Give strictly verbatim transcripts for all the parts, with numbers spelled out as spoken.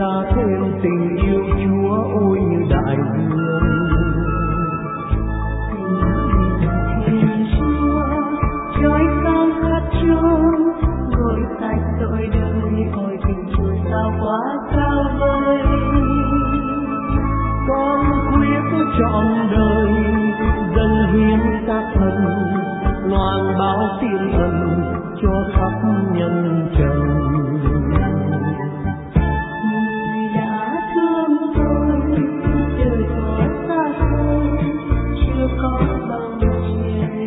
ca thêm tình yêu Chúa ôi như đại dương. Thiên Chúa trói sáng khắp chốn, gội sạch tội đời, ôi tình Chúa sao quá cao vời. Con quyết trọn đời dâng hiến xác thân, loan báo tin ân cho khắp nhân trần. Người đã thương tôi, đời có xa xôi, chưa có bao chuyện.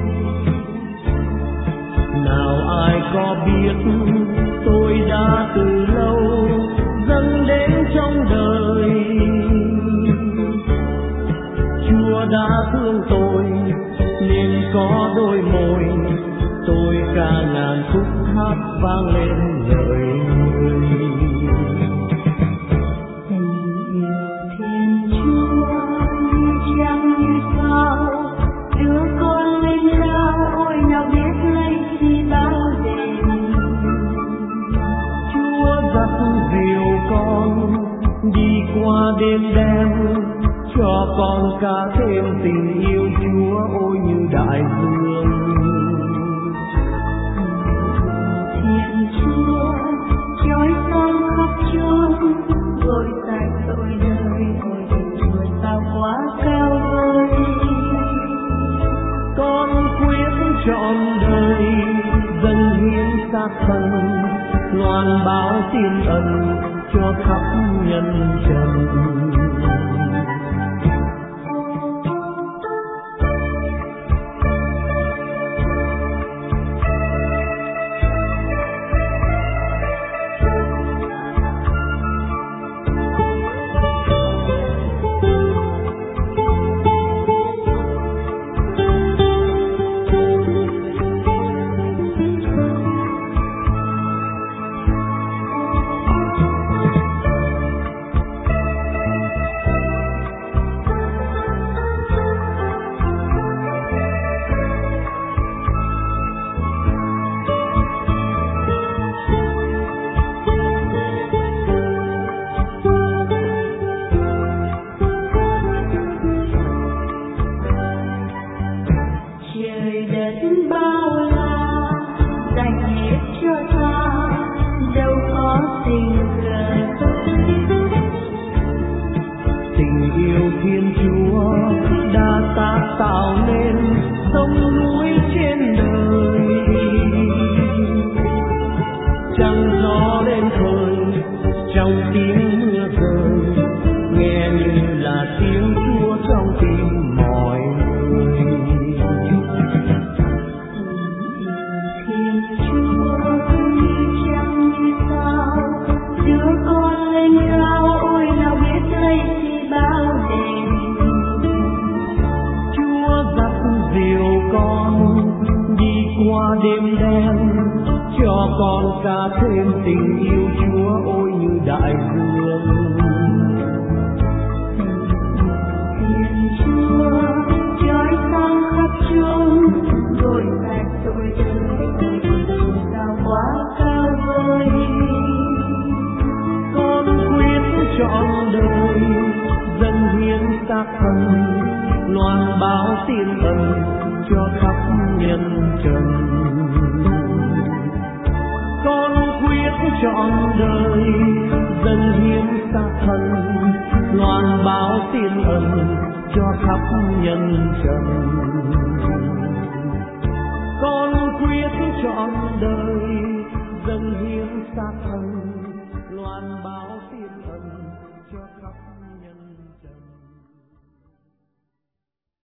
Nào ai có biết tôi đã từ lâu dâng đến trong đời. Chúa đã thương tôi nên có đôi môi, tôi ca ngàn khúc hát vang lên lời người. Tình yêu Thiên Chúa như trăng như sao, đứa con lên lao ôi nào biết lấy gì bao đền. Chúa dắt dìu con đi qua đêm đen, cho con ca thêm tình yêu Chúa ôi như đại dương. Thiên Chúa trói sáng khắp chốn, gội sạch tội đời, ôi tình Chúa sao quá cao vời. Con quyết trọn đời dâng hiến xác thân, loan báo tin ân cho khắp nhân trần. Trời đất bao la dành hết cho ta, đâu có tình cờ. Tình yêu Thiên Chúa đã ta tạo nên sông núi trên đời. Trăng gió lên khơi trong tiếng mưa rơi, nghe như là tiếng Chúa trong tim mọi người. Thiên Chúa như trăng như sao, đứa con lên cao ôi nào biết lấy gì bao đền. Chúa dắt dìu con đi qua đêm đen, cho con ca thêm tình yêu Chúa ôi như đại dương. Thiên Chúa trói sáng khắp chốn, gội sạch tội đời, ôi tình Chúa sao quá cao vời. Con quyết trọn đời dâng hiến xác thân, loan báo tin ân cho khắp nhân trần. Con quyết trọn đời dâng hiến xác thân, loan báo tin ân cho khắp nhân trần. Con quyết trọn đời dâng hiến xác thân, loan báo